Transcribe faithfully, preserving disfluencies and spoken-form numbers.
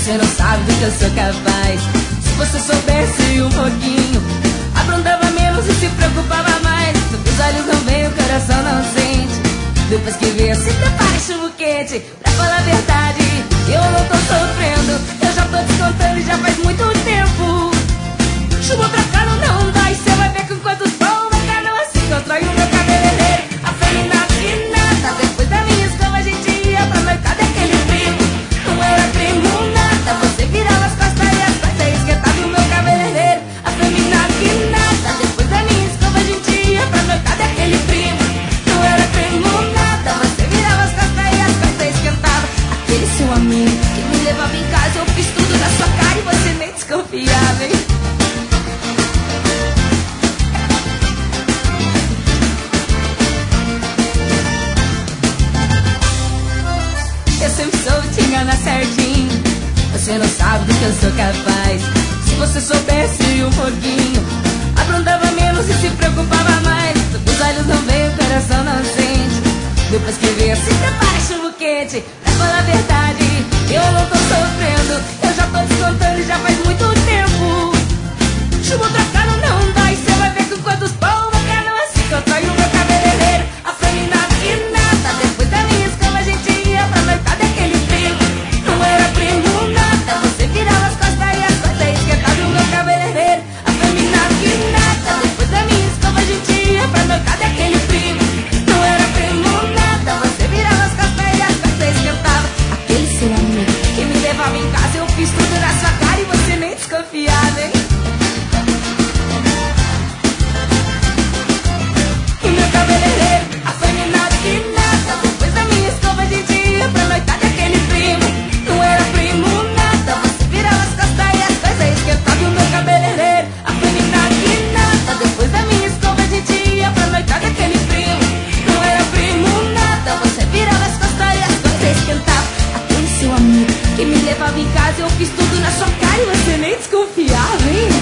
Você não sabe do que eu sou capaz. Se você soubesse um pouquinho, aprontava menos e se preocupava mais. Os olhos não veem, o coração não sente. Depois que vê, se prepare chumbo quente. Pra falar a verdade, eu não tô sofrendo. Eu já tô descontando e já faz muito tempo. Chumbo trocado não dói. Cê vai ver com quantos bons vai não assim constrói o meu cabeleireiro. A femina que nada. Depois da minha escova a gente ia pra noite daquele primo. Não era primo nada. Você virava as costas e as costas esquentava o meu cabeleireiro. A femina que nada. Depois da minha escova a gente ia pra noite daquele primo. Não era primo nada. Você virava as costas e as costas esquentava. Aquele seu amigo que me levava em casa, eu fiz tudo na sua cara e você nem desconfiava, hein? Eu sempre soube te enganar certinho. Você não sabe do que eu sou capaz. Se você soubesse um pouquinho, aprontava menos e se preocupava mais. Os olhos não veem, o coração não sente. Depois que vê, se prepara chumbo quente. Pra falar a verdade, eu não tô sofrendo. Eu já tô descontando e já faz muito tempo. Chumbo trocado não dói. Cê vai ver com quantos pão vai ficar não assim constrói o meu cabeleireiro. A femina que nada. Depois da minha escova a gente ia pra noitada daquele primo. Não era primo nada. Você virava as costas e as costas esquentava o meu cabeleireiro. A femina que nada. Depois da minha escova a gente ia pra noitada daquele primo. Não era primo nada. Você virava as costas e as costas esquentava. Aquele seu amigo que me levava em casa, eu fiz tudo na sua cara e você nem desconfiava, hein? O meu cabeleireiro, a femina que nada. Depois da minha escova a gente ia pra noitada daquele primo. Não era primo nada. Você virava as costas e as coisas esquentava o meu cabeleireiro. A femina que nada. Depois da minha escova a gente ia pra noitada daquele primo. Não era primo nada. Você virava as costas e as coisas esquentava. Aquele seu amigo que me levava em casa, eu fiz tudo na sua cara e você nem desconfiava, hein?